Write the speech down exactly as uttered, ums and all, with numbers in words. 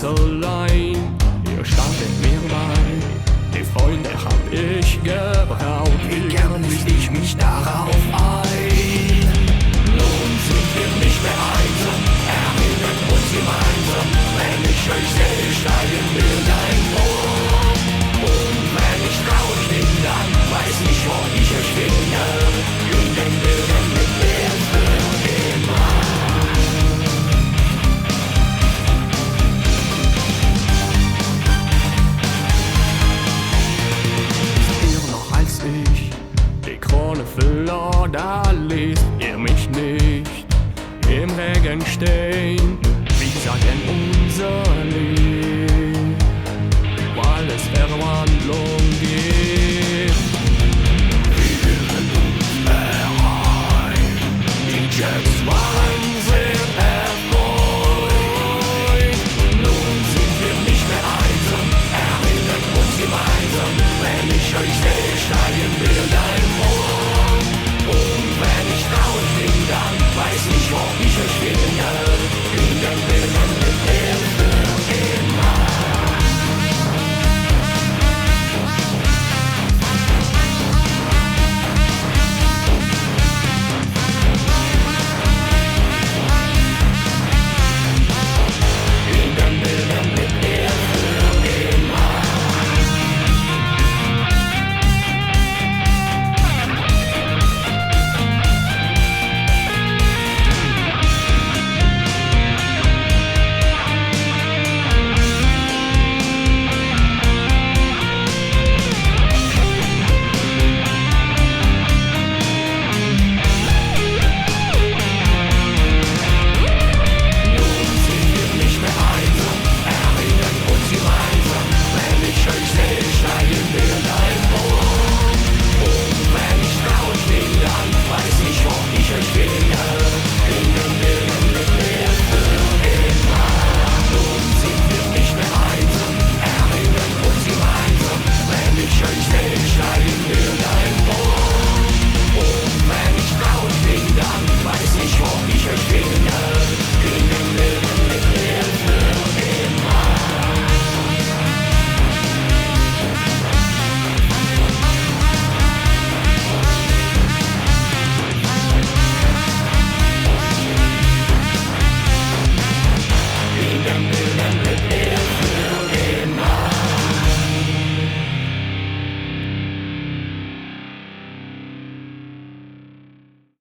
ganz allein, ihr standet mir bei. Die Freunde hab ich gebraucht, wie gern ließ ich mich darauf ein. Nun sind wir nicht mehr einsam, erinnert uns gemeinsam. Wenn ich euch sehe, steigen wir dein Ohr. Und wenn ich traurig bin, dann weiß ich, wo ich euch finde. Und den Bildern mit mir für immer. Die Krone verlor, da ließ ihr mich nicht im Regen stehen. Wie sagen unser Lied, weil es Verwandlung gibt. Wir sind uns bereit, die Jets